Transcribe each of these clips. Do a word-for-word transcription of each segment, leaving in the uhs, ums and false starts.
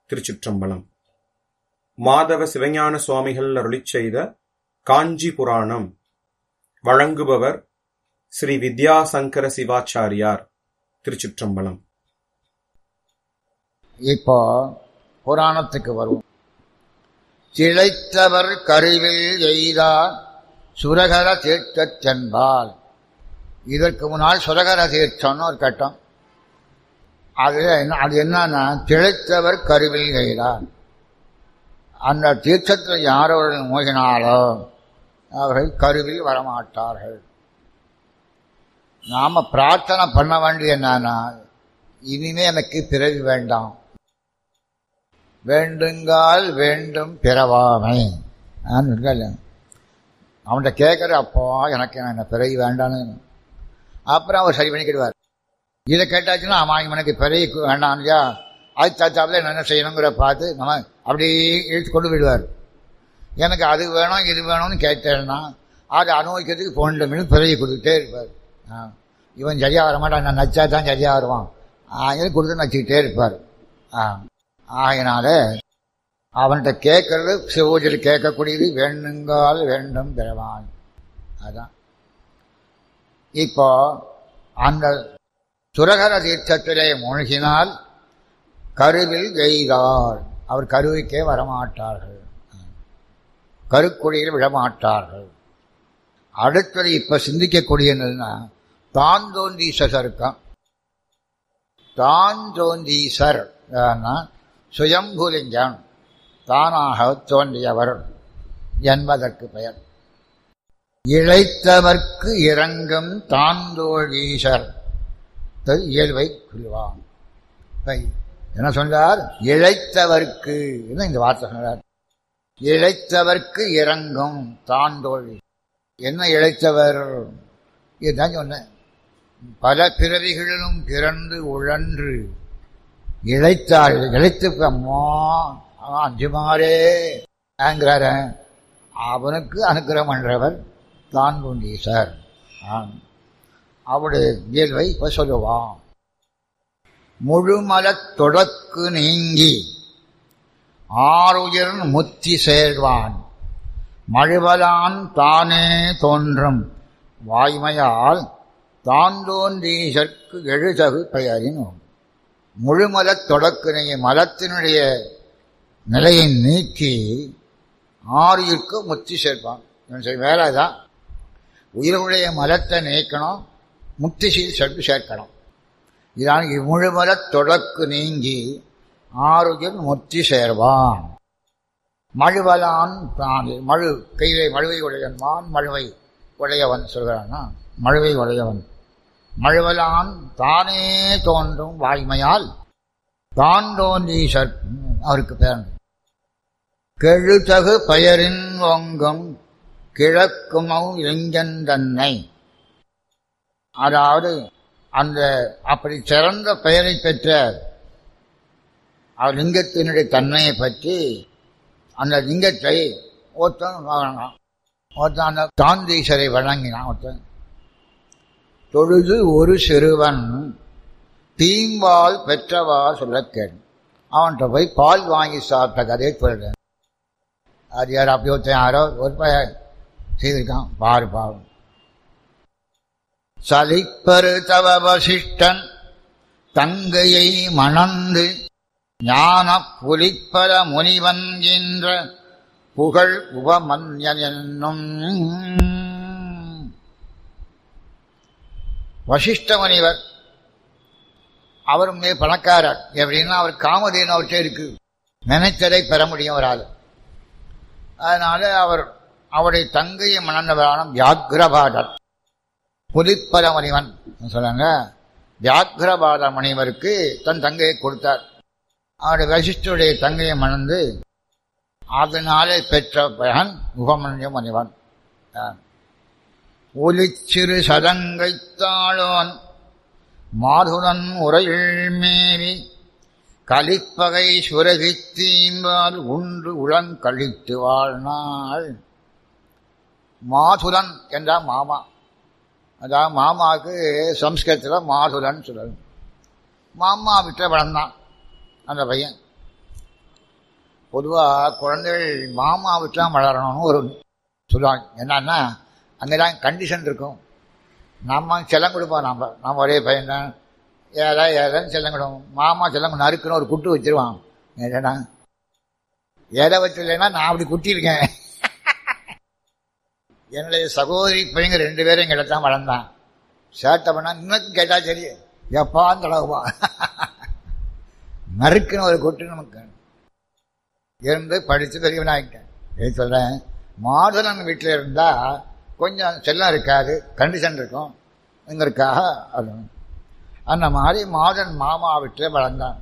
திருச்சிற்றம்பலம். மாதவ சிவஞான சுவாமிகள் அருளிச் செய்த காஞ்சி புராணம். வழங்குபவர் ஸ்ரீ வித்யாசங்கர சிவாச்சாரியார். திருச்சிற்றம்பலம். இப்போ புராணத்துக்கு வரும். திளைத்தவர் கருவில் எய்தார் சுரகர தீர்த்தச் சென்பால். இதற்கு முன்னால் சுரகர தீர்த்தம்னு ஒரு கட்டம். அது என்ன, அது என்னன்னா திளைத்தவர் கருவில் எய்தார். அந்த தீர்த்தத்தில் யாரோடு மூழ்கினாலோ அவர்கள் கருவில் வரமாட்டார்கள். நாம பிரார்த்தனை பண்ண வேண்டிய என்னன்னா, இனிமே எனக்கு பிறவி வேண்டாம், வேண்டுங்கால் வேண்டும் பிறவாமை. அவன்கிட்ட கேட்கற அப்போ எனக்கு என்ன பிறவி வேண்டான்னு. அப்புறம் அவர் சரி பண்ணிக்கிடுவார். இதை கேட்டாச்சுன்னா ஆமா இவனுக்கு பிறவி வேண்டாம் இல்லையா, அது தாத்தாவில் என்ன செய்யணுங்கிற பார்த்து நம்ம அப்படியே இழுத்து கொண்டு விடுவார். எனக்கு அது வேணும் இது வேணும்னு கேட்டேன்னா அதை அனுபவிக்கிறதுக்கு பன்னெண்டு மினிட் பிறவி கொடுத்துட்டே இருப்பார். இவன் சரியா வர மாட்டான், நான் நச்சா தான் சரியா வருவான், ஆகிய கொடுத்து நச்சுக்கிட்டே இருப்பார். ஆகினால அவன்கிட்ட கேட்கறது சிவபூஜையில் கேட்கக்கூடியது வேண்டுங்கால் வேண்டும் பிறவான். அதான் இப்போ அந்த சுரகர தீர்த்தத்திலே மூழ்கினால் கருவில் எய்தார். அவர் கருவிக்கே வரமாட்டார்கள், கருக்குடியில் விடமாட்டார்கள். அடுத்தது இப்ப சிந்திக்கக்கூடியதுன்னா தாந்தோந்தீசர் இருக்கான். தாந்தோந்தீசர் சுயம்புலிங்கம், தானாக தோன்றியவர் என்பதற்கு பெயர். இழைத்தவர்க்கு இறங்கும் தாந்தோழீசர் இயல்பை சொல்லுவான். என்ன சொன்னார்? இழைத்தவர்க்கு இந்த வார்த்தை சொன்னார். இழைத்தவர்க்கு இறங்கும் தாந்தோழி. என்ன இழைத்தவர்? இதுதான் சொன்னேன். பல பிறவிகளிலும் பிறந்து உழன்று இழைத்தார். இழைத்து அம்மா அஞ்சுமாரே ஆங்கிறார அவனுக்கு அனுக்கிரகம் பண்றவர் தான்குண்டீசர். அவருடைய இயல்பை இப்ப சொல்லுவான். முழுமலத் தொடக்கு நீங்கி ஆறுயிர் முத்தி சேர்வான் மழுவலான் தானே தோன்றும் வாய்மையால் தாந்தோன்றீசற்கு எழுதகு பெயரின். முழுமலத் தொடக்கு நீங்கி மலத்தினுடைய நிலையை நீக்கி ஆறுயிருக்கு முத்தி சேர்ப்பான். வேலைதான் உயிருடைய மலத்தை நீக்கணும், முத்தி சென்று சேர்க்கணும். இதான் முழுமலத் தொடக்கு நீங்கி ஆறுயிர் முத்தி சேர்வான். மழுவலான் தான் மழு கையிலே மழுவை உடையவன், மழுவை உடையவன் சொல்கிறான்னா மழுவை உடையவன். மழுவலான் தானே தோன்றும் வாய்மையால் தான் தோன்றீசர் அவருக்கு பேர். கெழுதகு பெயரின் ஒங்கும் கிழக்கும் எங்கன் தன்னை. அதாவது அந்த அப்படி சிறந்த பெயரை பெற்ற லிங்கத்தினுடைய தன்மையை பற்றி அந்த லிங்கத்தை ஒருத்தன் ஒருத்தன் அந்த தாந்தீசரை வழங்கினான். ஒருத்தன் தொழுது ஒரு சிறுவன் தீம்பால் பெற்றவா சொல்ல கேடு. அவன்கிட்ட போய் பால் வாங்கி சாப்பிட்ட கதையை சொல்றேன். அது யார்? அப்படி ஒருத்தன் யாரோ ஒரு பையன் செய்திருக்கான். பாரு பாவம். சலிப்பரு தவ வசிஷ்டன் தங்கையை மணந்து ஞான புலிப்பல முனிவன் என்ற புகழ் உபமன்யன் என்னும். வசிஷ்ட முனிவர் அவரும் பணக்காரர். எப்படின்னா அவர் காமதேனு அவர்கிட்ட இருக்கு, நினைத்ததை பெற முடியும் அவரால். அதனால அவர் அவருடைய தங்கையை மணந்தவரான வியாக்ரபாதர் புலிப்பல முனிவன் சொல்றாங்க. வியாக்ரபாத முனிவருக்கு தன் தங்கையை கொடுத்தார். அவருடைய வசிஷ்டருடைய தங்கையை மணந்து அதனாலே பெற்ற பகன் உபமன்ய முனிவன். ஒலிச்சிறு சதங்கைத்தாளோன் மாதுடன் உரையில் மேவி கலிப்பகை சுரகி தீம்பால் உண்டு உளங்கழித்து வாழ்நாள். மாதுரன் என்றா மாமா. அதாவது மாமாவுக்கு சம்ஸ்கிருதத்தில் மாதுரன் சொல்லணும். மாமா விட்ட வளர்ந்தான் அந்த பையன். பொதுவாக குழந்தைகள் மாமா வீட்டுலாம் வளரணும்னு ஒரு சொல்லுவாங்க. என்னன்னா அங்கேதான் கண்டிஷன் இருக்கும். நம்ம செல்லம் கொடுப்போம். நம்ம நம்ம ஒரே பையன் தான், ஏதா ஏதான்னு செல்லம் கொடுப்போம். மாமா செல்லம் நறுக்குன்னு ஒரு குட்டு வச்சிருவான். ஏன்னா எதை வச்சிருந்தேன்னா நான் அப்படி குட்டியிருக்கேன். என்னுடைய சகோதரி பையங்க ரெண்டு பேரும் எங்கிட்ட தான் வளர்ந்தான். சேட்டை பண்ணா இன்னும் கேட்டா சரி எப்பான்னு தடவுவான். நறுக்குன்னு ஒரு குட்டு நமக்கு இருந்து படித்து பெரியவனாகிட்டேன். ஏ சொல்றேன், மாடலன் வீட்டில் இருந்தா கொஞ்சம் செல்லம் இருக்காது, கண்டிஷன் இருக்கும். இங்கருக்காக அது அந்த மாதிரி மாடர்ன் மாமா வீட்டில் வளர்ந்தான்.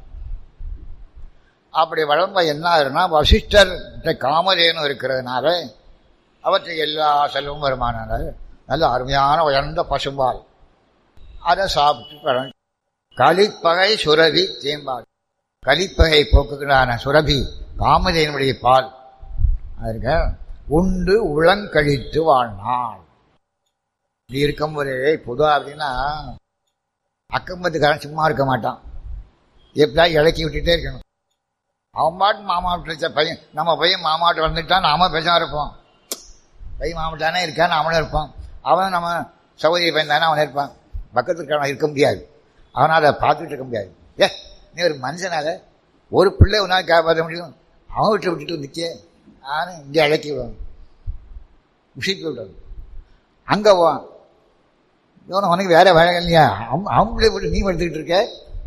அப்படி வளர்ந்த என்ன ஆகுதுன்னா, வசிஷ்டர் காமதேனு இருக்கிறதுனால அவற்றை எல்லா செல்வம் வருமானால நல்ல அருமையான உயர்ந்த பசும்பால் அதை சாப்பிட்டு கலிப்பகை சுரபி தேம்பால், கலிப்பகை போக்குகிறான சுரபி காமதேனுடைய பால் அதற்கு உண்டு உளங்கழித்து வாழ்நாள். இப்படி இருக்கும்போது பொதுவா அப்படின்னா அக்கம்பத்துக்காரன் சும்மா இருக்க மாட்டான், எப்படியா இலக்கி விட்டுட்டே இருக்கணும். அவன் பாட்டு மாமாட்ட பையன், நம்ம பையன் மாமாட்ட வந்துட்டான், நாம பேசாம இருப்போம். பையன் மாமாட்டானே இருக்கான்னு அவனும் இருப்பான். அவன் நம்ம சகோதரி பையன் தானே அவன் இருப்பான். பக்கத்துக்கான இருக்க முடியாது, அவனால் அதை பார்த்துட்டு இருக்க முடியாது. ஏ நீ ஒரு மனுஷனால ஒரு பிள்ளை உன்னால் காப்பாற்ற முடியும், அவன் வீட்டில் விட்டுட்டு வந்துச்சே நானும் இங்கே இலக்கி விடுவான், விஷயத்து விடுவான். அங்கே போவான், இவனை உனக்கு வேற வேலை இல்லையா, அவன் அவன் பிள்ளை போட்டு நீ எடுத்துக்கிட்டு இருக்க,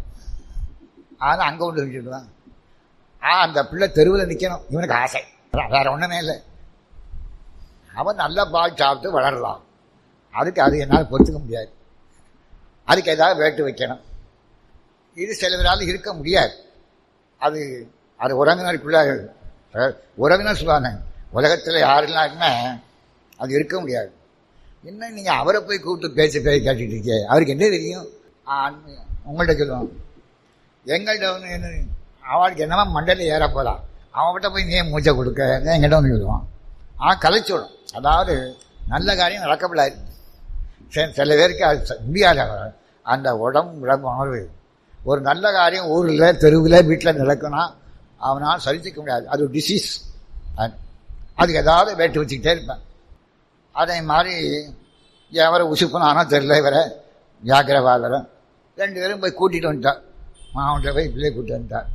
ஆனால் அங்கே கொண்டு வச்சுட்டுவான். ஆ அந்த பிள்ளை தெருவில் நிற்கணும் இவனுக்கு ஆசை, வேற ஒன்றுமே இல்லை. அவன் நல்ல பால் சாப்பிட்டு வளரலாம், அதுக்கு அது என்னால் பொறுத்துக்க முடியாது, அதுக்கு ஏதாவது வேட்டு வைக்கணும். இது சில பேரால் இருக்க முடியாது. அது அது உறவினர் பிள்ளைகள் உறவினர் சொல்லுவாங்க, உலகத்தில் யாருலாருமே அது இருக்க முடியாது. என்ன நீங்கள் அவரை போய் கூப்பிட்டு பேசி பேசி கேட்டுட்டு இருக்கே, அவருக்கு என்ன தெரியும்? உங்கள்கிட்ட சொல்லுவான், எங்கள்கிட்ட வந்து என்ன அவளுக்கு என்னவா மண்டலில் ஏற போகலாம், அவன்கிட்ட போய் நீ மூச்சை கொடுக்க என்கிட்ட வந்து சொல்லுவான். ஆனால் கலைச்சோடும், அதாவது நல்ல காரியம் நடக்கப்படாது. சில பேருக்கு அது முடியாத அந்த உடம்பு உடம்பு உணர்வு. ஒரு நல்ல காரியம் ஊரில் தெருவில் வீட்டில் நடக்குன்னா அவனால் சரிச்சிக்க முடியாது, அது ஒரு டிசீஸ். அதுக்கு ஏதாவது வேட்டு வச்சுக்கிட்டே இருப்பேன். அதே மாதிரி எவரை உசுப்புனானோ தெரியல, இவரை வியாக்கிரவாதரை ரெண்டு பேரும் போய் கூட்டிகிட்டு வந்துட்டார். மாவட்ட போய் பிள்ளை கூட்டிட்டு வந்துட்டார்.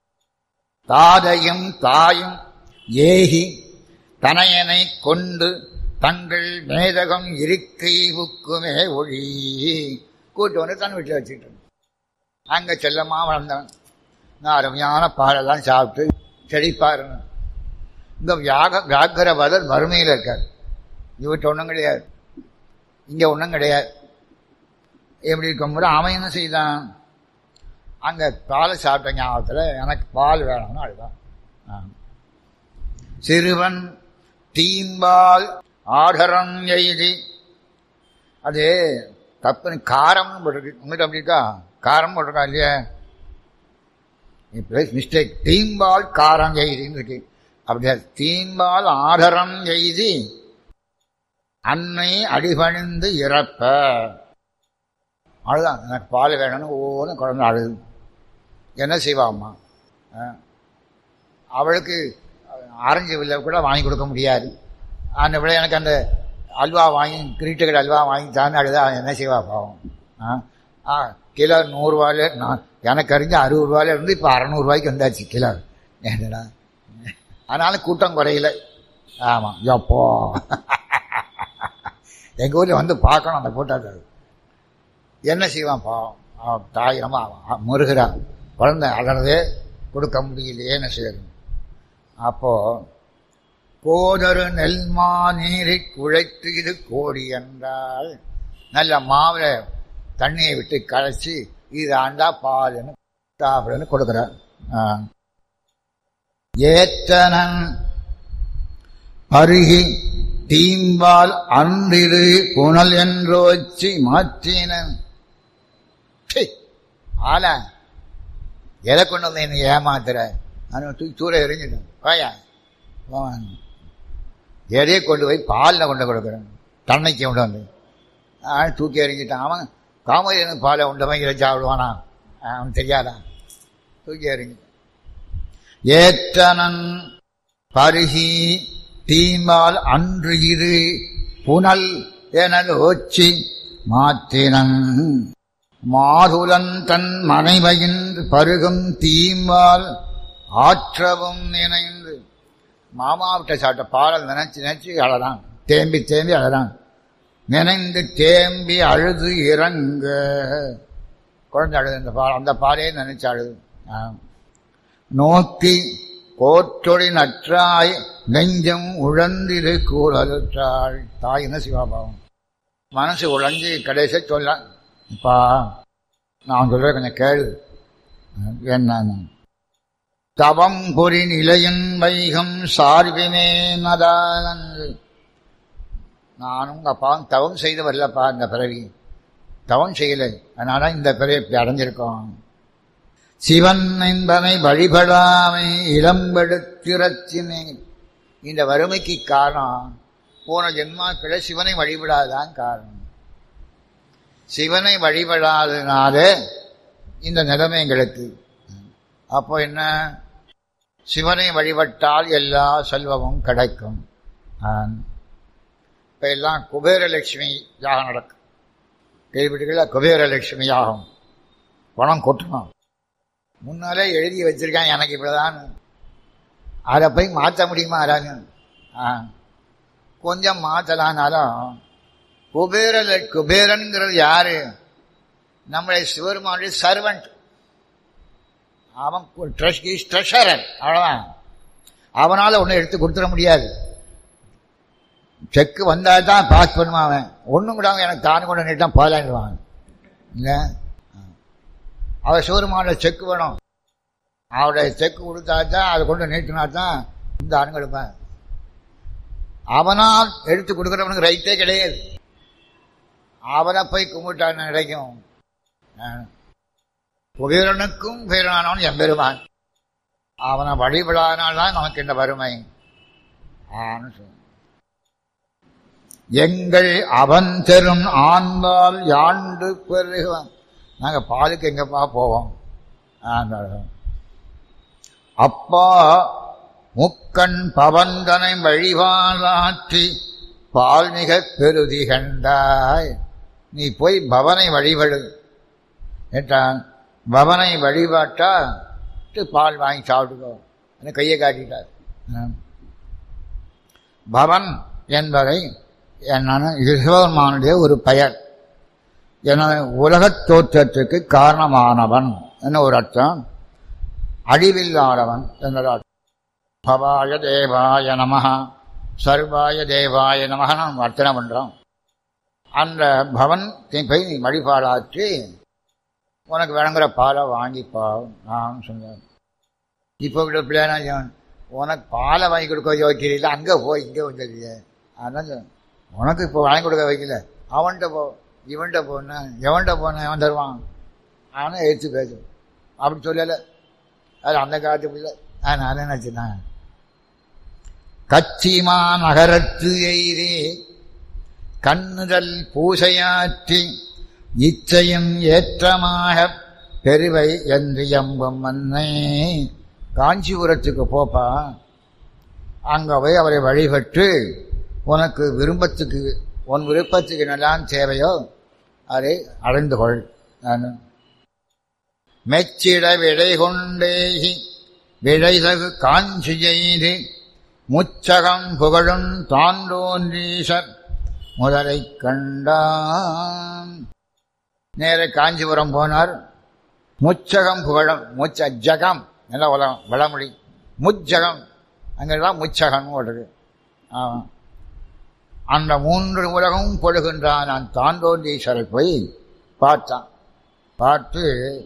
தாதையும் தாயும் ஏகி தனையனை கொண்டு தங்கள் மேதகம் இருக்கை புக்குமே ஒழி கூட்டு வந்து தன் வீட்டில் வச்சுக்கிட்டு அங்கே செல்லமாக வளர்ந்தவன். நான் அருமையான பாலெல்லாம் சாப்பிட்டு செழிப்பாரு. இந்த வியாக வியாக்கிரவாதர் வறுமையில் இருக்கார், இவற்றை ஒன்றும் கிடையாது, இங்கே ஒன்றும் கிடையாது. எப்படி இருக்கும்போது அவன் என்ன செய்தான், அங்கே பாலை சாப்பிட்ட ஞாபகத்தில் எனக்கு பால் வேணும்னு அழுதான். சிறுவன் தீம்பால் ஆடரம் எய்தி, அது தப்பு காரம்னு போட்டிருக்கு, உங்கள்கிட்ட அப்படி இருக்கா, காரம் போட்டிருக்கா இல்லையா, மிஸ்டேக். தீம்பால் காரம் எய்தின்னு இருக்கு, அப்படியா? தீம்பால் ஆடரம் எய்தி அன்னை அடிபணிந்து இறப்ப அழுதான், எனக்கு பால் வேணும்னு ஒவ்வொன்றும் குழந்தை அழுது. என்ன செய்வாம்மா, அவளுக்கு ஆரஞ்சு வில்லை கூட வாங்கி கொடுக்க முடியாது. அந்த விட எனக்கு அந்த அல்வா வாங்கி கிரீட்டுகள் அல்வா வாங்கி தானே அழுதா, என்ன செய்வா பாவம். ஆ கிலோ நூறுரூவாயில நான் எனக்கு அறிஞ்சு அறுபது ரூபாயில இருந்து இப்போ அறநூறுவாய்க்கு வந்தாச்சு கிலோ. என்னடா அதனால கூட்டம் குறையில. ஆமாம் எப்போ எங்கள் ஊரில் வந்து பார்க்கணும் அந்த கூட்டத்தை. என்ன செய்வான் பாவம், தாய் ரொம்ப முருகிறான், குழந்தை அலறதே கொடுக்க முடியலையே, என்ன செய்யணும். அப்போ கோதரு நெல்மா நீரை குழைத்து இது கோடி என்றால், நல்ல மாவில் தண்ணியை விட்டு கரைச்சி இது ஆண்டா பால்னு சாப்பிடுன்னு கொடுக்குறான். ஏத்தனன் அருகி தீம்பால் அன்றிரு புனல் என்றோச்சி மாற்றினன். ஆல எதை கொண்டு வந்து என்ன ஏமாத்துற, தூக்கி தூர எறிஞ்சிடும் வாயா, எதையே கொண்டு போய் பாலில் கொண்டு கொடுக்குறேன், தன்னைக்கு கொண்டு வந்து தூக்கி எறிஞ்சிட்டான். அவன் காமதேனு பாலை உண்டவன் இதை சாப்பிடுவானா, அவன் தெரியாதா, தூக்கி எறிஞ்சி. ஏற்றனன் பருகி தீம்பால் அன்று இரு புனல் எனல் ஓச்சி மாற்றினன் மாதுலன் தன் மனைவையின் பருகும் தீம்பால் ஆற்றவும் நினைந்து மாமாவிட்ட சாப்பிட்ட பாடல் நினைச்சு நினைச்சு அழறான், தேம்பி தேம்பி அழறான். நினைந்து தேம்பி அழுது இறங்க குழந்தை அழுது அந்த பால் அந்த பாலையே நினைச்சு அழுது. நோக்கி கோற்றொழி நற்றாய் நெஞ்சம் உழந்திரு கூறலுற்றாள். தாயின சிவாபாவம் மனசு உழஞ்சி கடைசி சொல்ல, இப்பா நான் சொல்ற கொஞ்சம் கேளு. என்ன? தவம் பொறி நிலையின் வைகம் சார்பினே நதானந்து. நானும் உங்க அப்பா தவம் செய்து வரலப்பா, இந்த பிறவி தவம் செய்யலை, அதனால இந்த பிறவி இப்படி அடைஞ்சிருக்கோம். சிவன் என்பனை வழிபடாமை இளம்பெடுத்திரச்சினே. இந்த வறுமைக்கு காரணம் போன ஜென்மாக்களை சிவனை வழிபடாதான் காரணம். சிவனை வழிபடாதனால இந்த நிலைமை எங்களுக்கு. அப்போ என்ன? சிவனை வழிபட்டால் எல்லா செல்வமும் கிடைக்கும். இப்ப எல்லாம் குபேரலட்சுமி யாகம் நடக்கும். கேள்விப்பட்டீங்களா? குபேரலட்சுமி யாகம் பணம் கொட்டணும். முன்னாலே எழுதி வச்சிருக்கான் எனக்கு இப்படிதான். அதை போய் மாற்ற முடியுமா? அதாங்க கொஞ்சம் மாற்றலானாலும் குபேர குபேரன்கிறது யாரு? நம்மளை சிவருமானுடைய சர்வன்ட். அவன் ட்ரெஷரர், அவ்வளவுதான். அவனால ஒன்னும் எடுத்து கொடுத்துட முடியாது. செக்கு வந்தா தான் பாஸ் பண்ணுவான். அவன் ஒன்றும் கூட எனக்கு தானு கொண்டு நீட்டான் பாலாண்டுவான். இல்லை, அவன் சிவருமான செக்கு வேணும். அவருடைய செக்கு கொடுத்தா தான் அதை கொண்டு நீட்டினா தான் இந்த ஆணுங்க எடுப்பான். அவனால் எடுத்து கொடுக்குறவனுக்கு ரைட்டே கிடையாது. அவனை போய் கும்பிட்டான் கிடைக்கும். குபேரனுக்கும் பேரனானவன் எம்பெருமான். அவனை வழிபடாதனால்தான் நமக்கு இந்த வறுமை. எங்கள் அவன் தெரும் ஆண்பால் யாண்டு பெருகுவான். நாங்க பாலுக்கு எங்கப்பா போவோம்? அப்பா முக்கண் பவந்தனை வழிபாலாற்றி பால் மிக பெருதி கண்டாய். நீ போய் பவனை வழிபடு ஏட்டான். பவனை வழிபாட்டா பால் வாங்கி சாப்பிட்டுக்கோ. கையை காட்டிட்டார். பவன் என்பதை என்னன்னு சிவபெருமானுடைய ஒரு பெயர். என உலகத் தோற்றத்துக்கு காரணமானவன் என்ன ஒரு அர்த்தம். அழிவில்லாதவன் என்ற அர்த்தம். பவாய தேவாய நமஹ சர்வாய தேவாய நமஹ நாம் அர்ச்சனை பண்றோம். அந்த பவன் போய் நீ வழிபாடாற்றி உனக்கு விளங்குற பாலை வாங்கிப்பா நான் சொன்னேன். இப்போ விட பிள்ளையா உனக்கு பாலை வாங்கி கொடுக்க வைக்கிறீங்களா? அங்கே போய் இங்கே வந்துருக்கீங்க. அதனால உனக்கு இப்போ வாங்கி கொடுக்க வைக்கல. அவன்கிட்ட போ, இவன்கிட்ட போன, எவன்கிட்ட போன எவன் தருவான்? அவனை எடுத்து பேசும். அப்படி சொல்லலை. அது அந்த காலத்து பிள்ளை. அதனால என்னாச்சுன்னா கச்சிமா நகரத்து எய்தே கண்ணுதல் பூசையாற்றி இச்சையும் ஏற்றமாக பெருவை என்று எம்பும் மன்னை. காஞ்சிபுரத்துக்கு போப்பா, அங்க போய் அவரை வழிபட்டு உனக்கு விருப்பத்துக்கு உன் விருப்பத்துக்கு என்னெல்லாம் தேவையோ அதை அடைந்து கொள். மெச்சிட விடை கொண்டேகி விடைதகு காஞ்சி செய்து முச்சகம் புகழும் தாண்டோன்றீசர் முதலை கண்டான். நேர காஞ்சிபுரம் போனார். முச்சகம் புகழும், முச்ச ஜகம் நல்ல உலகம் வளமொழி. முச்சகம் அங்கெல்லாம் முச்சகம் ஓடுது. அந்த மூன்று உலகம் பொழுகின்றான். நான் தாண்டோன்றீஸ்வரை போய் பார்த்தான். பார்த்து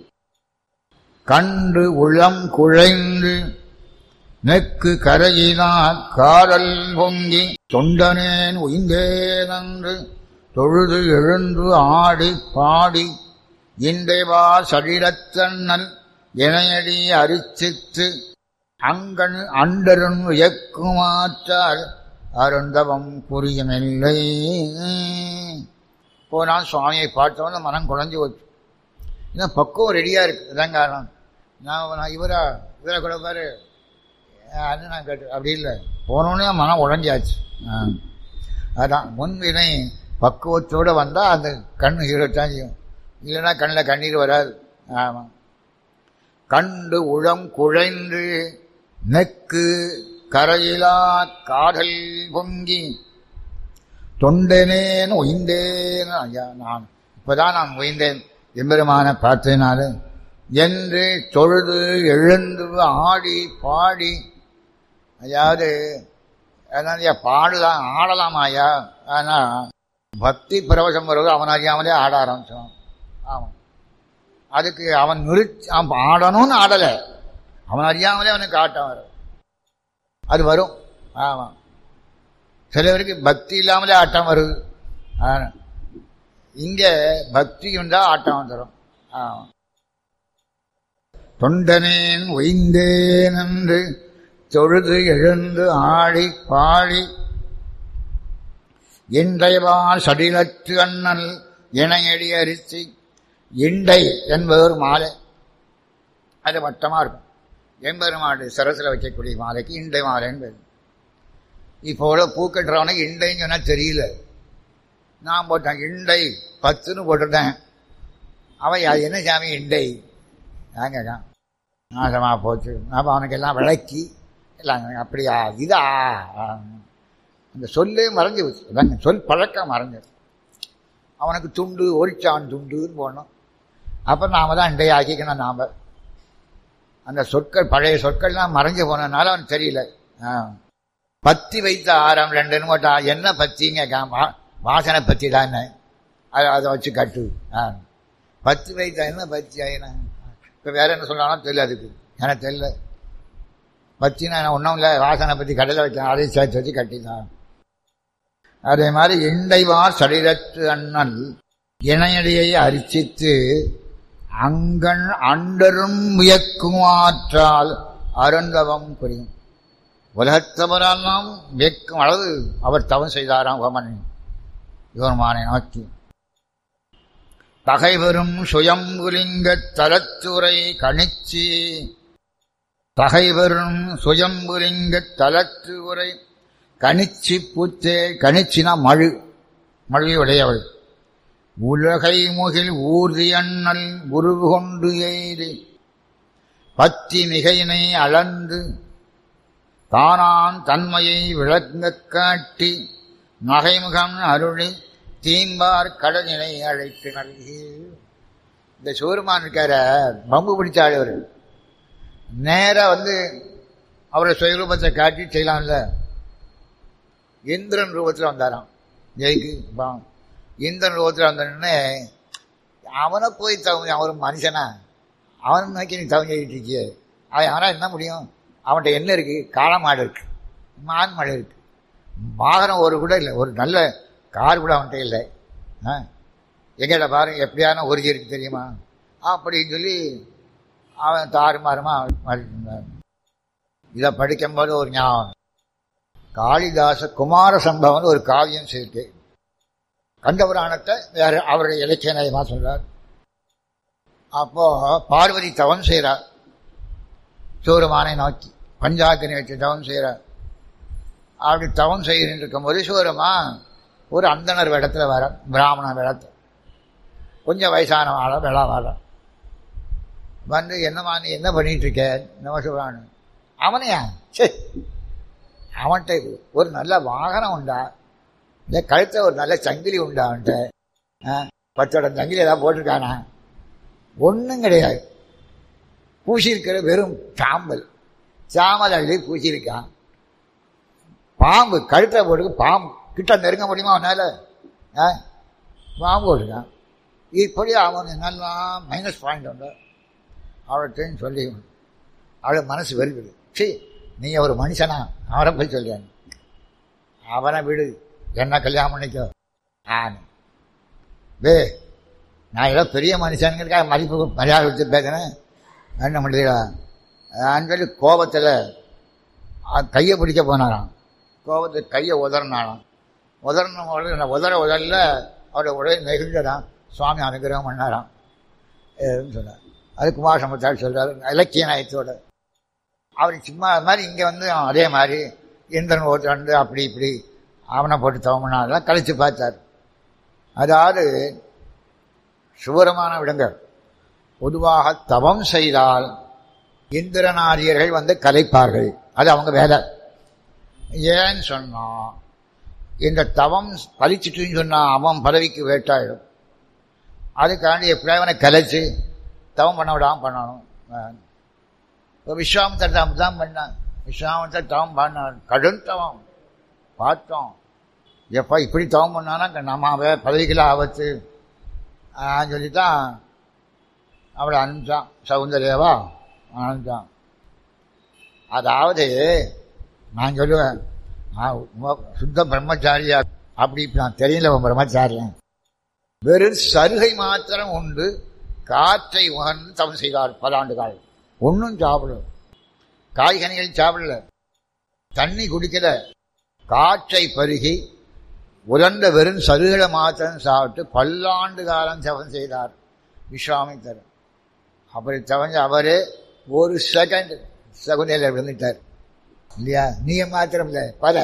கண்டு உளம் குழைந்து நெக்கு கரையினார் காரல் பொங்கி தொண்டனேன் உயிந்தேனன்று தொழுது எழுந்து ஆடி பாடி இன்றைவா சரீரத்தன்னல் இணையடி அரிச்சித்து அங்கன் அண்டருன் இயக்குமாற்றால் அருந்தவம் புரியமில்லை. போனால் சுவாமியை பார்த்தவன மனம் குழஞ்சி போச்சு. இன்னும் பக்குவம் ரெடியா இருக்கு. இதான் காரணம். நான் இவரா இவரை கூட பாரு அது நான் கேட்டு அப்படி இல்லை, போனோடனே மனம் உடஞ்சாச்சு. அதான் முன்வினை பக்குவத்தோடு வந்தால் அந்த கண் ஹீரோத்தான் செய்யும், இல்லைன்னா கண்ணில் கண்ணீர் வராது. ஆமாம். கண்டு உளம் குழைந்து நெக்கு கரையிலா காதல் பொங்கி தொண்டனேன் ஒய்ந்தேன். ஐயா, நான் இப்பதான் நான் ஒய்ந்தேன் எம்பெருமான பார்த்தேனால என்று தொழுது எழுந்து ஆடி பாடி. அதாவது அதனால பாடலாம் ஆடலாம் ஐயா. ஆனால் பக்தி பிரவசம் வருவது அவன் அறியாமலே ஆட ஆரம்பிச்சான். ஆமாம், அதுக்கு அவன் நிறுத்தி அவன் ஆடணும்னு ஆடலை, அவன் அறியாமலே அவனுக்கு ஆட்டம் வரும், அது வரும். ஆமாம், சில பேருக்கு பக்தி இல்லாமலே ஆட்டம் வருது. இங்கே பக்தி உண்டா ஆட்டம் வந்துடும். ஆமாம். தொண்டனேன் ஒய்ந்தேன் என்று தொழுது எழுந்து ஆடி பாடி இன்றைவால் சடிலத்து அண்ணல் இணையடி அரிசி. இண்டை என்பது ஒரு மாலை, அது வட்டமாக இருக்கும். எம்பெருமாடு சரசில் வைக்கக்கூடிய மாலைக்கு இண்டை மாலை என்பது. இப்போட பூக்கட்டுறவனுக்கு இண்டைன்னு சொன்னால் தெரியல, நான் போட்டேன் இண்டை பத்துன்னு போட்டிருந்தேன். அவன் அது என்ன சாமி இண்டை ஏங்க நாசமாக போச்சு. அப்போ அவனுக்கு எல்லாம் விளக்கி எல்லாம் அப்படியா இதா அந்த சொல்லே மறைஞ்சு வச்சு, அதாங்க சொல் பழக்கம் மறைஞ்சது. அவனுக்கு துண்டு ஒரிச்சான் துண்டுன்னு போடணும். அப்புறம் நாம் தான் இண்டையை ஆக்கிக்கணும். நாம் அந்த சொற்கள் பழைய சொற்கள்லாம் மறைஞ்சு போனதுனால அவனுக்கு தெரியல. பத்தி வைத்த ஆரம் ரெண்டுன்னு போட்டா என்ன பத்திங்க வாசனை பத்தி தான், அதை அதை வச்சு கட்டு. பத்தி வைத்த என்ன பத்தி ஆயினா இப்போ வேற என்ன சொல்லலாம் தெரியல, அதுக்கு எனக்கு தெரியல. பத்தினா ஒன்றும் இல்லை, வாசனை பற்றி கடையில் வைக்கலாம், அதையும் சேர்த்து வச்சு கட்டிதான். அதே மாதிரி இண்டைவார் சரீரத்து அண்ணல் இணையடியை அரிசித்து அங்கண் அண்டரும் வியக்குமாற்றால் அருந்தவம் புரியும். உலகத்தவரெல்லாம் வியக்கும் அளவு அவர் தவம் செய்தாராம் ஹோமன் யோர்மானை நோக்கி. தகைவரும் சுயம்புலிங்க தலத்துறை கணிச்சி. தகைவரும் சுயம்புலிங்க தலத்து உரை கணிச்சி பூத்தே. கணிச்சினா மழு, மழுவி உடையவள். உலகை முகில் ஊர்தி அண்ணல் உருவு கொண்டு எய்தி பத்தி மிகையினை அளந்து தானான் தன்மையை விளங்கக் காட்டி நகைமுகம் அருளி தீம்பார் கடலினை அழைத்து நல்கி. இந்த சூரமான் இருக்கார பம்பு பிடிச்சாள். அவர் நேராக வந்து அவரை சுயரூபத்தை காட்டி செய்யலாம்ல. இந்திரன் ரூபத்தில் வந்தாராம் ஜெய்க்கு. இந்திரன் ரூபத்தில் வந்தோடனே அவனை போய் தவங்க, அவன் மனுஷனா அவனை நோக்கி நீ தவங்கிட்டு இருக்கிய. அவன் அவனால் என்ன முடியும்? அவன்கிட்ட என்ன இருக்கு? காளமாடு இருக்கு, மான் மழை இருக்கு, வாகனம் ஒரு கூட இல்லை, ஒரு நல்ல கார் கூட அவன்கிட்ட இல்லை. ஆ எங்கிட்ட பாருங்க எப்படியான ஒருஜி இருக்கு தெரியுமா அப்படின்னு சொல்லி அவன் தாறுமாறுமா மாறிட்டு. இதை படிக்கும்போது ஒரு ஞாபகம், காளிதாச குமார சம்பவம்னு ஒரு காவியம் சேர்த்து கண்டபுராணத்தை வேற அவருடைய இலக்கிய நயமாக சொல்றார். அப்போ பார்வதி தவம் செய்கிறார், சூரமானை நோக்கி பஞ்சாக்கினி வச்சு தவம் செய்கிறார். அப்படி தவம் செய்கிட்டு இருக்கும்போது சூரமா ஒரு அந்தனர் வேடத்தில் வர, பிராமண வேடத்தில், கொஞ்சம் வயசான ஆள வெளா வாழ வந்து என்னமா நீ என்ன பண்ணிட்டு இருக்க? நம்ம சொல்றான்னு. அவனையா சரி, அவன்கிட்ட ஒரு நல்ல வாகனம் உண்டா, இல்லை கழுத்தில் ஒரு நல்ல சங்கிலி உண்டா அவன்கிட்ட? பத்தோட சங்கிலி ஏதாவது போட்டிருக்கானா? ஒன்றும் கிடையாது. பூசியிருக்கிற வெறும் சாம்பல், சாமல் அள்ளி பூசியிருக்கான். பாம்பு கழுத்தில் போட்டுக்கு, பாம்பு கிட்ட நெருங்க முடியுமா அவனால்? பாம்பு போட்டுருக்கான். இப்படி அவன் என்னெல்லாம் மைனஸ் பாயிண்ட் உண்டு அவர்கிட்டன்னு சொல்லி அவளை மனசு வெறுக்குது. சரி நீ ஒரு மனுஷனா? அவரை போய் சொல்லியாங்க. அவனை விடு, என்ன கல்யாணம் பண்ணிக்கோ. ஆனு வே நான் ஏதோ பெரிய மனுஷனுங்கிறதுக்காக மதிப்பு மரியாதை வச்சு பேசுகிறேன், என்ன பண்ணுறீங்களா அன்னு சொல்லி கோபத்தில் கையை பிடிக்க போனாராம். கோபத்தில் கையை உதறினாராம். உதறின என்ன உதற உதரில் அவருடைய உடனே நெகிழ்ந்ததான் சுவாமி அனுகிரகம் பண்ணாராம் சொன்னார். அது குமார சம்பத்தால் சொல்றாரு இலக்கிய நயத்தோட. அவர் சும்மா அது மாதிரி இங்கே வந்து அதே மாதிரி இந்திரன் ஒருத்தர் வந்து அப்படி இப்படி அவனை போட்டு தவம்னா அதெல்லாம் கழிச்சு பார்த்தார். அதாவது சுவரமான விடங்கள் பொதுவாக தவம் செய்தால் இந்திரநாரியர்கள் வந்து கலைப்பார்கள். அது அவங்க வேலை. ஏன்னு சொன்னா இந்த தவம் பலிச்சுட்டுன்னு சொன்னா அவன் பதவிக்கு வேட்டாயிடும். அதுக்காண்டி எப்படியா அவனை கலைச்சு தவம் பண்ண விடாமல் பண்ணணும். இப்போ விஸ்வாமித்தர் தவம் தான் பண்ணான். விஸ்வாமித்தர் தவம் பண்ணான், கடும் தவம் பார்த்தோம். எப்போ இப்படி தவம் பண்ணானா நம்ம பதவிக்கெல்லாம் ஆபத்து சொல்லித்தான் அவளை அனுப்பிச்சான். சௌந்தர்யாவா அனுப்பிச்சான். அதாவது நான் சொல்லுவேன் சுத்த பிரம்மச்சாரியா அப்படி நான் தெரியல பிரம்மச்சாரியன். வெறும் சருகை மாத்திரம் உண்டு காற்றை உகர்ந்து தவம் செய்தார் பல ஆண்டு காலம். ஒன்றும் சாப்பிடல, காய்கனிகள் சாப்பிடல, தண்ணி குடிக்கல, காற்றை பருகி உலர்ந்த வெறும் சருகளை மாத்திரம் சாப்பிட்டு பல்லாண்டு காலம் தவம் செய்தார் விஸ்வாமித்தர். அப்படி தவஞ்ச அவரே ஒரு செகண்ட் சகுனியில் விழுந்துட்டார் இல்லையா? நீ மாத்திரம் இல்லை பல.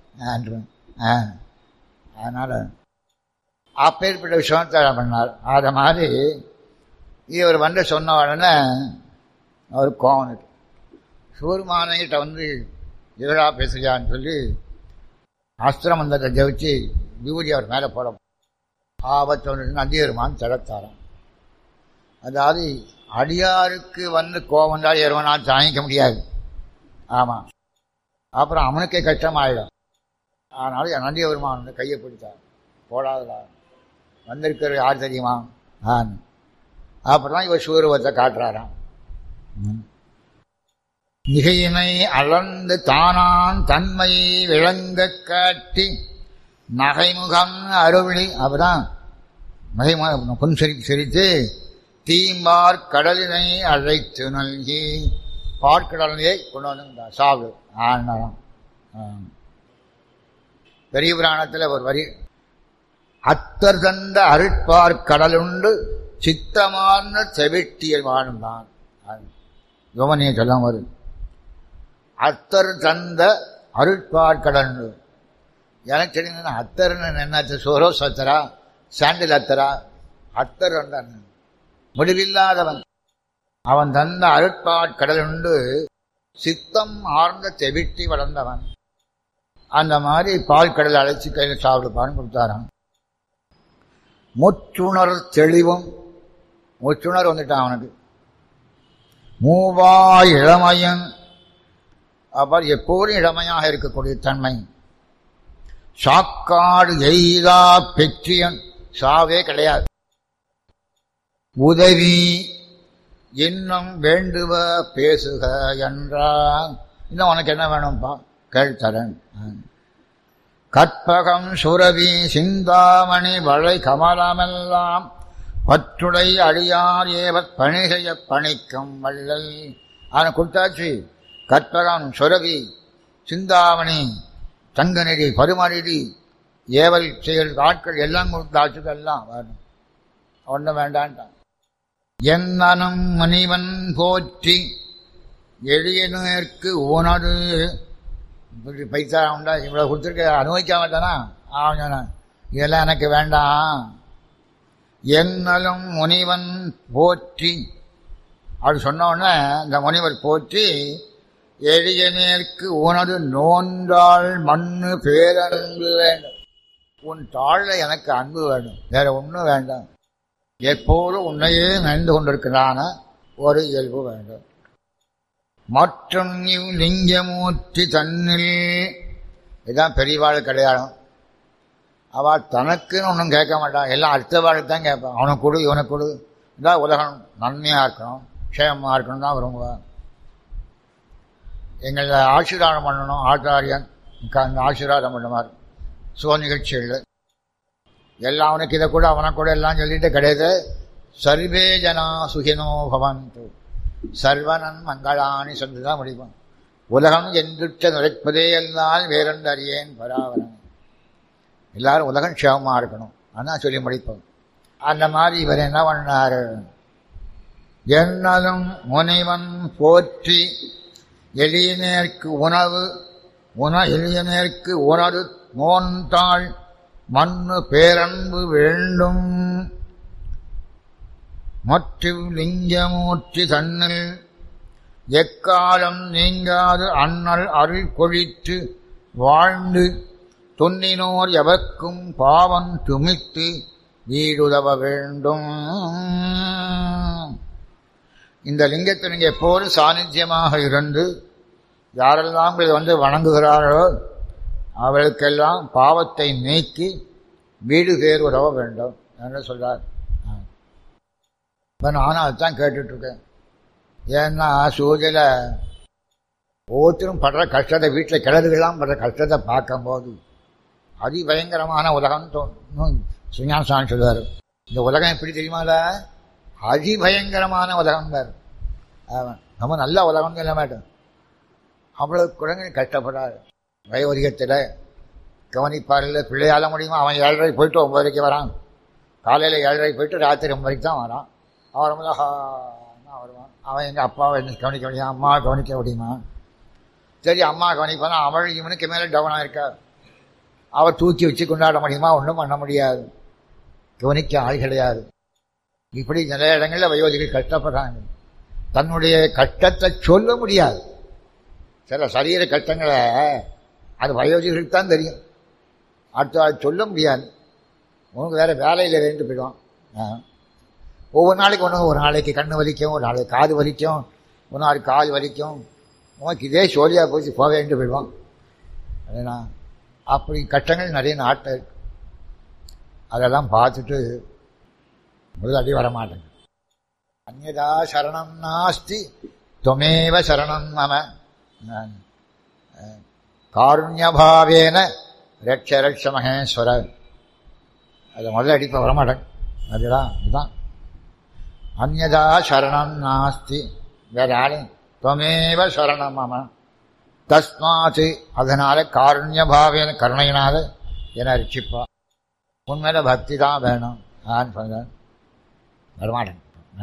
அதனால அப்பேற்பட்ட விஸ்வாமித்தர் பண்ணார். அதை மாதிரி இவர் வந்து சொன்ன உடனே அவர் கோவம் சூர்மானகிட்ட வந்து எதிரா பேசுறியான்னு சொல்லி அஸ்திரமந்தத்தை ஜெயிச்சு விபூதி அவர் மேலே போட ஆபத்தொன்று நந்தியருமான் தடுத்தாராம். அதாவது அடியாருக்கு வந்து கோவம் தான் எருவனால் தாங்கிக்க முடியாது. ஆமாம், அப்புறம் அவனுக்கே கஷ்டமாயிடும். அதனால நந்தியவருமான் வந்து கையை பிடித்தார். போடாதடா, வந்திருக்கிற யார் தெரியுமா? ஆன் அப்புறம் இவர் சூரவத்தை காட்டுறாராம். மிகையினை அளந்து தானான் தன்மையை விளங்க காட்டி நகைமுகம் அருளி அப்பதான் நகைமுக புன்சரி சிரித்து தீம்பார் கடலினை அழைத்து நல்கி பாற்கடலையை கொண்டு வந்து சாவு ஆனாராம். பெரிய புராணத்தில் ஒரு வரி, அத்தர் தந்த அருட்பார் கடலுண்டு சித்தமான செவிட்டிய வாழ்ந்தான். யோமனியை சொல்லும் போது அத்தர் தந்த அருட்பார் கடல். எனக்கு தெரியுதுன்னா அத்தர்ன்னு என்னாச்சு? சோரோ சத்தரா, சாண்டில் அத்தரா, அத்தர் வந்தான் முடிவில்லாதவன். அவன் தந்த அருட்பார் கடல் உண்டு சித்தம் ஆர்ந்த செவிட்டி வளர்ந்தவன். அந்த மாதிரி பால் கடல் அழைச்சி கையில் சாப்பிடுப்பான்னு கொடுத்தாரான். முச்சுணர் தெளிவும், முச்சுணர் வந்துட்டான் அவனுக்கு. மூவா இளமையன், அப்புறம் எப்போதும் இளமையாக இருக்கக்கூடிய தன்மை. சாக்காடு எய்தா பெற்றியன், சாவே கிடையாது. உதவி இன்னும் வேண்டுவ பேசுக என்றால் இன்னும் உனக்கு என்ன வேணும்பா கேள்தரன். கற்பகம் சுரவி சிந்தாமணி வளை கமலமெல்லாம் பற்றுடை அடியார் ஏவத் பணி செய்ய பணிக்கும் வள்ளல். அவனை கொடுத்தாச்சு. கற்பகம் சுரவி சிந்தாமணி தங்கநெறி பருமநெறி ஏவல் செய்கிற ஆட்கள் எல்லாம் கொடுத்தாச்சு. எல்லாம் வேணும், ஒன்றும் வேண்டான்ட்டான். என்னனும் முனிவன் போற்றி எளியனேற்கு உனது பைசா உண்டா இவ்வளோ கொடுத்துருக்க அனுபவிக்க மாட்டானா? அவன் இதெல்லாம் எனக்கு வேண்டாம். என்னலும் முனிவன் போற்றி அப்படி சொன்ன உடனே இந்த முனிவர் போற்றி எளியனேற்கு உனது நோன்றாள் மண்ணு பேரன்பு வேண்டும். உன் தாழ்ல எனக்கு அன்பு வேணும், வேற ஒன்றும் வேண்டாம். எப்போதும் உன்னையே நினைந்து கொண்டிருக்கிறான ஒரு இயல்பு வேண்டும். மற்றும் இவ் லிங்கமூர்த்தி தன்னில், இதுதான் பெரியவாள் கிடையாது. அவள் தனக்குன்னு ஒன்றும் கேட்க மாட்டான், எல்லாம் அடுத்தவாளுக்கு தான் கேட்பான். அவனுக்கு கொடு இவனுக்கு கொடு, இதான் உலகம் நன்மையாக இருக்கணும் க்ஷேமமாக இருக்கணும் தான் விரும்புவான். எங்களை ஆசீர்வாதம் பண்ணணும், ஆச்சாரியன் அந்த ஆசீர்வாதம் பண்ணுவார் சுக நிகழ்ச்சிகள் எல்லாம். அவனுக்கு இதை கூட அவனை கூட எல்லாம் சொல்லிட்டு கிடையாது. சர்வே ஜனா சுகினோ பவந்து சர்வனன் மங்களானி சொல்லிதான் முடிப்பான். உலகம் எந்துற்ற நுழைப்பதே எல்லாம் வேறென்று அறியேன் பராவரன். எல்லாரும் உலகம் க்ஷேமமாக இருக்கணும் அதான் சொல்லி முடிப்போம். அந்த மாதிரி இவர் என்ன பண்ணாரு? என்னதும் முனிவன் போற்றி எளியனேற்கு உணவு உண எளியனேற்கு உணவு நோன்தாள் மண்ணு பேரன்பு வேண்டும் மற்ற லிங்கமூர்த்தி தன்னில் எக்காலம் நீங்காது அண்ணல் அருள் கொழித்து வாழ்ந்து தொன்னினோர் எவர்க்கும் பாவம் துமித்து வீடுதவ வேண்டும். இந்த லிங்கத்தை நீங்கள் எப்போது சாநித்தியமாக இருந்து யாரெல்லாம் இதை வந்து வணங்குகிறார்களோ அவர்களுக்கெல்லாம் பாவத்தை நீக்கி வீடு பேர் உதவ வேண்டும் என்று சொல்றார். இப்போ நானும் அதுதான் கேட்டுட்ருக்கேன். ஏன்னா சூழ்நிலை ஒவ்வொருத்தரும் படுற கஷ்டத்தை வீட்டில் கிணறுகள்லாம் படுற கஷ்டத்தை பார்க்கும்போது அதிபயங்கரமான உலகம் தோணும். சுஞான சுவாமி சொல்லுவார், இந்த உலகம் எப்படி தெரியுமால, அதிபயங்கரமான உலகம் வேறு. நம்ம நல்ல உலகம் சொல்ல மாட்டோம். அவ்வளவு குழந்தைங்க கஷ்டப்படாது. வயோதிகத்தில் கவனிப்பார்கள். பிள்ளையால முடியுமா? அவன் ஏழரை போயிட்டு ஒன்பதரைக்கு வரான். காலையில் ஏழரை போயிட்டு ராத்திரி ஒன்பதரைக்கு தான் வரான். அவன் வருவான். அவன் எங்கள் அப்பாவை என்ன கவனிக்க முடியும், அம்மாவை கவனிக்க முடியுமா? சரி, அம்மா கவனிப்பானா அவள் இவனுக்கு மேலே டவுனாக இருக்கா. அவர் தூக்கி வச்சு கொண்டாட முடியுமா? ஒன்றும் பண்ண முடியாது. கவனிக்க ஆள் கிடையாது. இப்படி நிறைய இடங்களில் வயோதிகள் கஷ்டப்படுறாங்க. தன்னுடைய கஷ்டத்தை சொல்ல முடியாது. சில சரீர கஷ்டங்களை அது வயோதிகளுக்கு தான் தெரியும். அடுத்த ஆள் சொல்ல முடியாது. உனக்கு வேறு வேலையில் வேண்டு போயிடுவான். ஒவ்வொரு நாளைக்கு ஒன்று, ஒரு நாளைக்கு கண்ணு வலிக்கும், ஒரு நாளைக்கு காது வலிக்கும், ஒரு நாளைக்கு கால் வலிக்கும். உனக்கு இதே சோழியாக போச்சு போக வேண்டு போயிடுவான். அதுனா அப்படி கஷ்டங்கள் நிறைய நாட்டை இருக்கு. அதெல்லாம் பார்த்துட்டு முதல் அடி வரமாட்டேங்க. அந்யதா சரணம் நாஸ்தி துவமேவ சரணம் மம காருண்யபாவேன ரட்ச ரட்ச மகேஸ்வர. அதை முதல்ல அடிப்ப வரமாட்டேங்க. அதுதான் இதுதான் அந்யதா சரணம் நாஸ்தி, வேற யாரையும் துவமேவ சரணம் மம தஸ்மாத்து. அதனால காருண்யபாவேன கருணையினால என ரட்சிப்பா. உண்மையில பக்தி தான் வேணும். நான் சொன்னேன் வரமாட்டேன்.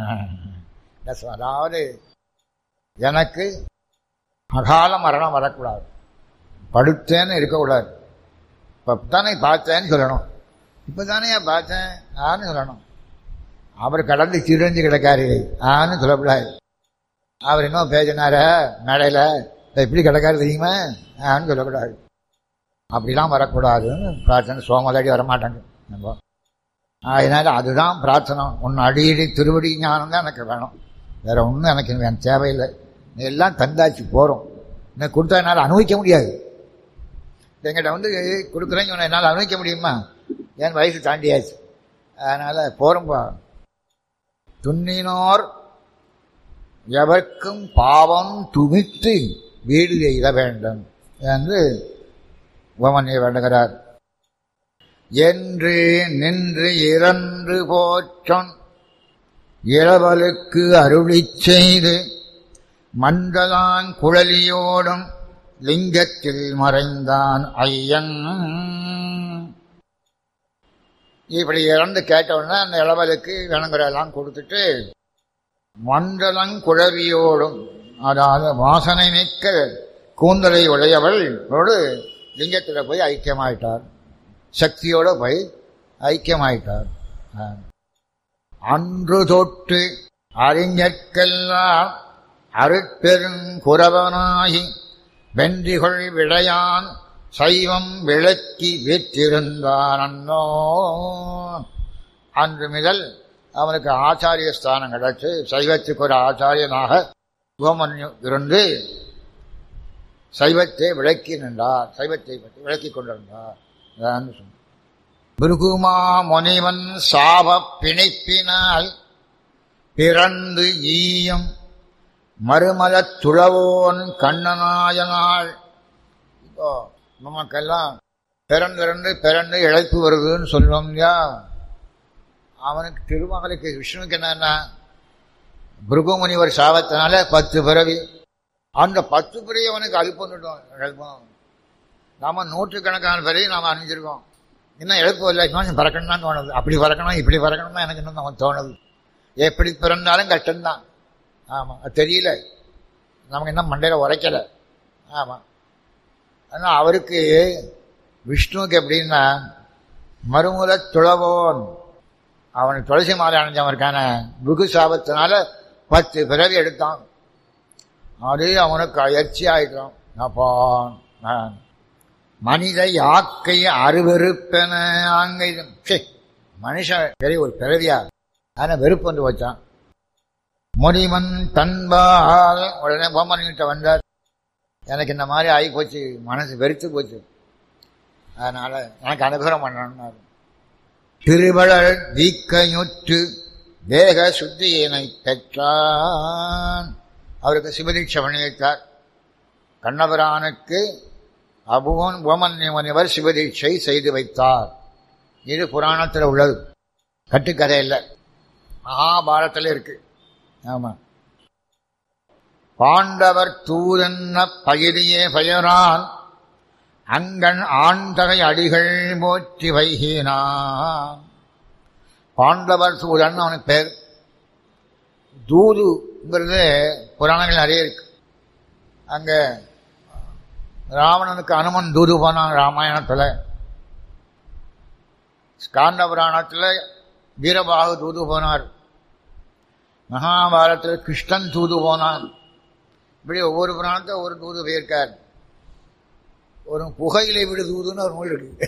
அதாவது எனக்கு அகால மரணம் வரக்கூடாது, படுத்தேன்னு இருக்கக்கூடாது. இப்போ தானே பார்த்தேன்னு சொல்லணும். இப்போ தானே பார்த்தேன் ஆன்னு சொல்லணும். அவர் கடந்து சிறஞ்சு கிடக்காரு ஆன்னு சொல்லக்கூடாது. அவர் இன்னும் பேசினார மேடையில் எப்படி கிடக்காரு தெரியுமா ஆன்னு சொல்லக்கூடாது. அப்படிலாம் வரக்கூடாதுன்னு பிரார்த்தனை. சோமதாடி வரமாட்டாங்க நம்ம. அதனால அதுதான் பிரார்த்தனை. ஒன்று அடியடி திருவடி ஞானம் தான் எனக்கு வேணும். வேற ஒன்றும் எனக்கு எனக்கு தேவையில்லை. எல்லாம் தந்தாச்சு போகிறோம். இன்னும் கொடுத்தா என்னால் அனுபவிக்க முடியாது. எங்கிட்ட வந்து கொடுக்குறேன்னு சொன்ன என்னால் அனுபவிக்க முடியுமா? என் வயசு தாண்டியாச்சு. அதனால் போகிறோம்பா. துண்ணினோர் எவர்க்கும் பாவம் துமித்து வீடு எய்த வேண்டும் என்று உவமன்யை வேண்டுகிறார். என்று நின்று இறந்து போற்றொன் இளவலுக்கு அருளி செய்து மண்டலான் குழலியோடும் லிங்கத்தில் மறைந்தான் ஐயன். இப்படி இறந்து கேட்டவுடனே அந்த இளவலுக்கு வேணுங்கிறதெல்லாம் கொடுத்துட்டு மண்டலங்குழவியோடும், அதாவது வாசனை மிக்க கூந்தலை உடையவளோடு லிங்கத்தில் போய் ஐக்கியமாயிட்டார். சக்தியோடு போய் ஐக்கியமாயிட்டார். அன்று தொட்டு அறிஞர்க்கெல்லாம் அருட்பெருங்குரவனாகி வென்றிகொள் விளையான் சைவம் விளக்கி வீற்றிருந்தான் அன்னோ. அன்று முதல் அவனுக்கு ஆச்சாரிய ஸ்தானம் கிடைச்சு சைவத்துக்கு ஒரு ஆச்சாரியனாக உவமன்யு இருந்து சைவத்தை விளக்கி நின்றார். சைவத்தை பற்றி விளக்கி கொண்டிருந்தார். பிருகுமா முனிவன் சாப பிணைப்பினால் பிறந்து ஈயம் மறுமலத் துளவோன் கண்ணனாயனாள். இப்போ நமக்கெல்லாம் பிறந்திறந்து பிறந்து இழைப்பு வருதுன்னு சொல்லுவோம் இல்லையா? அவனுக்கு திருமகளுக்கு விஷ்ணுக்கு என்னன்னா பிருகுமுனிவர் சாபத்தினால பத்து பிறவி. அந்த பத்து பிறவி அவனுக்கு அழுப்பு வந்துட்டோம். இழப்போம். நாம நூற்றுக்கணக்கான பிறவி நாம் அணிஞ்சிருக்கோம். இன்னும் எழுப்பு இல்லை. இன்னும் பறக்கணும் தான் தோணுது. அப்படி பறக்கணும் இப்படி பறக்கணும் தான் எனக்கு இன்னும் நம்ம தோணுது. எப்படி பிறந்தாலும் கஷ்டம்தான். ஆமாம், அது தெரியல. நமக்கு இன்னும் மண்டையில் உரைக்கலை. ஆமாம். ஆனால் அவருக்கு விஷ்ணுவுக்கு எப்படின்னா மறுமுறை துளவோன், அவனுக்கு துளசி மாலை அணிஞ்சவன் இருக்கான புகு சாபத்தினால பத்து பிறவி எடுத்தான். அது அவனுக்கு அயற்சி ஆயிட்டான். அப்போ மனித யாக்கை அருவெறுப்பென ஆங்கை மனுஷன் பெரிய ஒரு பிறவியா ஆனால் வெறுப்பு வந்து வச்சான். முனிவன் தன்பால் உடனே பொம்மன்கிட்ட வந்தார். எனக்கு இந்த மாதிரி ஆகி போச்சு, மனசு வெறுத்து போச்சு, அதனால எனக்கு அனுகிரகம் பண்ணணும். திருவளர் வீக்கையுற்று தேக சுத்தியினை பெற்றான். அவருக்கு சிவதீட்சை பண்ணி வைத்தார். கண்ணபிரானுக்கு அபுவன் ஓமன்ய முனிவர் சிவதீட்சை செய்து வைத்தார். இது புராணத்தில் உள்ளது, கட்டுக்கதை இல்லை, மகாபாரத்தில் இருக்கு. ஆமா. பாண்டவர் தூதன்ன பயிரியே பெயரான் அங்கண் ஆண்டகை அடிகள் போற்றி வைகினான். பாண்டவர் தூதன் அவனுக்கு பேர். தூதுங்கிறது புராணங்கள் நிறைய இருக்கு. அங்க ராவணனுக்கு அனுமன் தூது போனான் ராமாயணத்துல. ஸ்காந்த புராணத்தில் வீரபாகு தூது போனார். மகாபாரத்தில் கிருஷ்ணன் தூது போனான். இப்படி ஒவ்வொரு புராணத்தில் ஒரு தூது போயிருக்கார். ஒரு புகையிலை விடு தூதுன்னு ஒரு நூல் இருக்கு.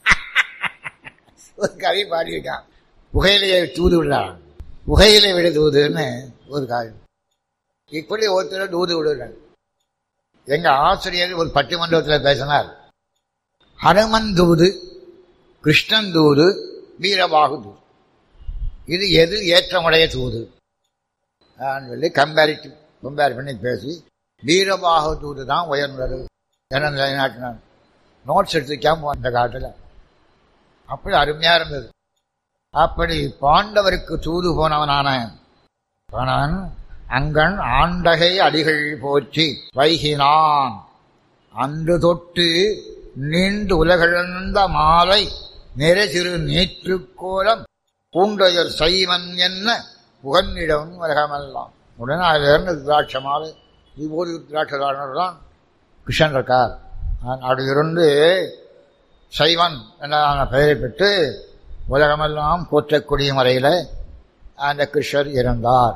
ஒரு கவி பாடியிருக்கான், புகையிலையை தூது விடுறான், புகையிலை விடு தூதுன்னு ஒரு கவி. இப்படி ஒருத்தர் தூது விடுறாங்க. எங்க ஆசிரியர் ஒரு பட்டிமன்றத்தில் பேசினார். ஹனுமன் தூது, கிருஷ்ணன் தூது, வீரபாகு தூது, இது எது ஏற்றமுடைய தூது சொல்லி கம்பேரிட்டிவ் கம்பேர் பண்ணி பேசி வீரபாகு தூது தான் உயர்ந்தது என நிலைநாட்டினார். நோட்ஸ் எடுத்துக்காம அந்த காட்டில் அப்படி அருமையா இருந்தது. அப்படி பாண்டவருக்கு தூது போனவனான போனவன் அங்கண் ஆண்டகை அடிகள் போற்றி வைகினான். அன்று தொட்டு நீண்டு உலகிழந்த மாலை நிறை சிறு நீற்றுக்கோலம் பூண்டையர் சைவன் என்ன புகன்னிடம் உலகமெல்லாம். உடனே அதில் இருந்து திராட்சை மாலை இப்போது திராட்சைதாரர் தான் கிருஷ்ணன் இருக்கார். அதிலிருந்து சைவன் என்ற பெயரை பெற்று உலகமெல்லாம் போற்றக்கூடிய முறையில் அந்த கிருஷ்ணர் இருந்தார்.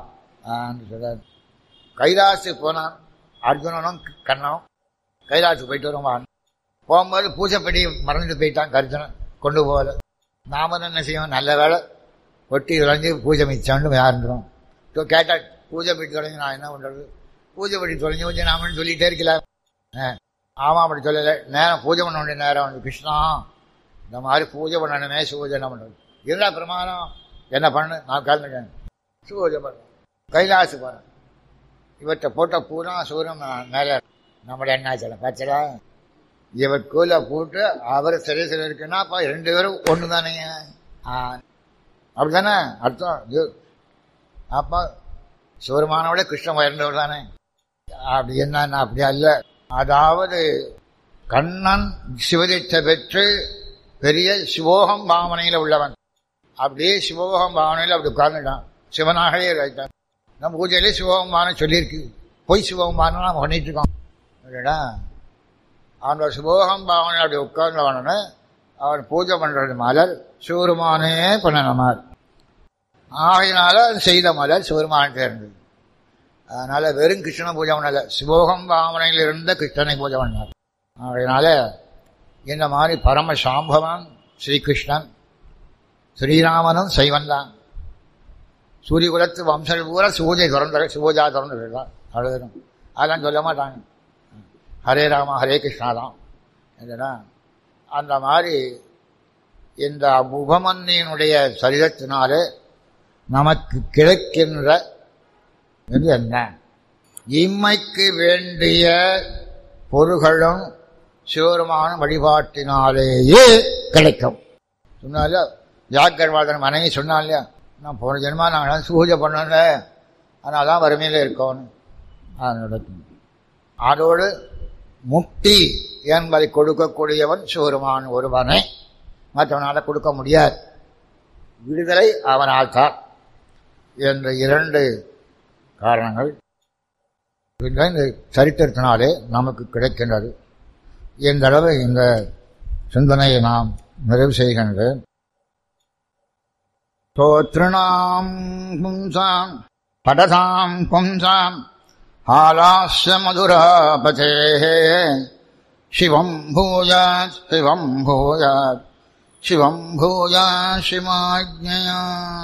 கைலாசு போனான். அர்ஜுனனும் கண்ணனும் கைலாசு போயிட்டு வருவான். போகும்போது பூஜைப்படி மறந்துட்டு போயிட்டான். கர்ஜுனன் கொண்டு போகல. நாம என்ன செய்வோம், நல்ல வேலை ஒட்டி தொலைஞ்சு பூஜை மிச்சான்னு யாருன்றோம். கேட்டா பூஜை படி தொலைஞ்சு நான் என்ன பண்றது, பூஜை படி தொலைஞ்சு வச்சு நாமன்னு சொல்லிட்டே இருக்கல. ஆமா, அப்படி சொல்லலை. நேரம் பூஜை பண்ண வேண்டிய நேரம் வந்து கிருஷ்ணா இந்த மாதிரி பூஜை பண்ணணுமே, பூஜை என்ன பண்றது, எல்லா பிரமாதம் என்ன பண்ணு, நான் கலந்துட்டேன், பூஜை பண்ண கைலாசு போறேன். இவற்றை போட்ட பூரா சூரம் மேல நம்முடைய எண்ணாச்சலம் பச்சடா. இவர் கோயில போட்டு அவர் சிறை சிறை இருக்குன்னா அப்ப ரெண்டு பேரும் ஒண்ணு தானேங்க, அப்படித்தானே அர்த்தம். அப்ப சிவருமானோட கிருஷ்ணன் உயர்ந்தவர் தானே. அப்படி என்ன அப்படி அல்ல. அதாவது கண்ணன் சிவதீட்சை பெற்று பெரிய சிவோகம் பாவனையில உள்ளவன். அப்படியே சிவோகம் பாவனையில் அப்படி உட்கார்ந்துட்டான், சிவனாகவே இருக்கான். நம்ம பூஜையிலே சிவோகம் பாவனை சொல்லியிருக்கு, பொய் சிவோகம் பாவனை நம்ம பண்ணிட்டு இருக்கோம் இல்லைடா. அந்த சிவோகம் பாவனை அப்படி உட்கார்ந்தவனு அவன் பூஜை பண்றது மலர் சிவருமானே பண்ணின மாதிரி. ஆகையினால செய்த மலர் சிவருமானே இருந்தது. அதனால வெறும் கிருஷ்ணனை பூஜை பண்ணல, சிவோகம் பாவனையில் இருந்த கிருஷ்ணனை பூஜை பண்ணார். அதனால இந்த மாதிரி பரம சாம்பவன் ஸ்ரீகிருஷ்ணன், ஸ்ரீராமனும் சைவன் தான். சூரிய குலத்து வம்சல் பூரா சிவஜை திறந்த சிவோஜா திறந்து போயிடலாம், அழுதும் அதெல்லாம் சொல்ல மாட்டாங்க. ஹரே ராமா ஹரே கிருஷ்ணா தான் இல்லைன்னா. அந்த மாதிரி இந்த உபமன்னியினுடைய சரிதத்தினாலே நமக்கு கிடைக்கின்ற என்ன, இம்மைக்கு வேண்டிய பொருள்களும் சிவருமான வழிபாட்டினாலேயே கிடைக்கும். சொன்னால ஜாக்கர்வாதன் மனைவி சொன்னா இல்லையா, நான் போன ஜென்மா நாங்கள் பூஜை பண்ணல, அதனால தான் வறுமையில் இருக்கோன்னு. அதோடு முக்தி என்பதை கொடுக்கக்கூடியவன் சிவருமான் ஒருவனை, மற்றவனால கொடுக்க முடியாது. விடுதலை அவனால் தான் என்ற இரண்டு காரணங்கள். இந்த சரித்திரத்தினாலே நமக்கு கிடைக்கின்றது. இந்த அளவு இந்த சிந்தனையை நாம் நிறைவு செய்கின்றேன். தோத்ருணாம் பும்சாம் படதாம் பும்சாம் ஆலாஸ்ய மதுராபதே சிவம் பூயாத் சிவம் பூயாத் சிவம் பூயா சிவாஜ்ஞயா.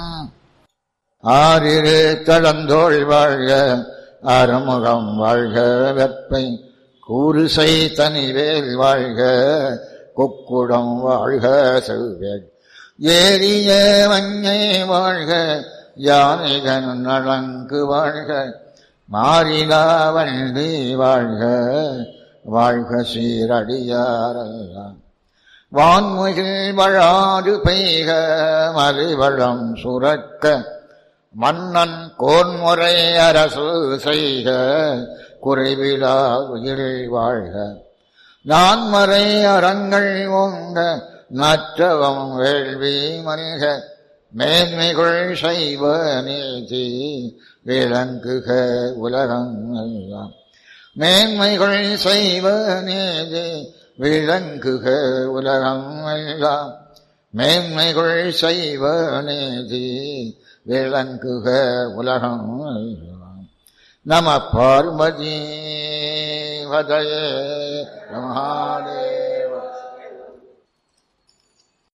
ஆறிரு தளந்தோள் வாழ்க அறுமுகம் வாழ்க வெப்பை கூறுசை தனிவேல் வாழ்க கொக்குடம் வாழ்க செவ்வேல் ஏரிய வஞ்சை வாழ்க யானைகன் நலங்கு வாழ்க மாறிலா வண்டி வாழ்க வாழ்க சீரடியாரெல்லாம் வான்முகில் வழாது பெய்க மறிவளம் சுரக்க மன்னன் கோன்முறை அரசு செய்க குறைவிலா உயிர் வாழ்க நான்மறை அறங்கள் ஓங்க நற்றவம் வேள்வி மல்க மேன்மைகள் செய்வ நீதி விளங்குக உலகம் எல்லாம் மேன்மைகள் செய்வ நீதி விளங்குக உலகம் எல்லாம் மேன்மைகள் செய்வ நீதி விளங்குக உலகம் எல்லாம். நம பார்வதி வதயே நமஹாதே.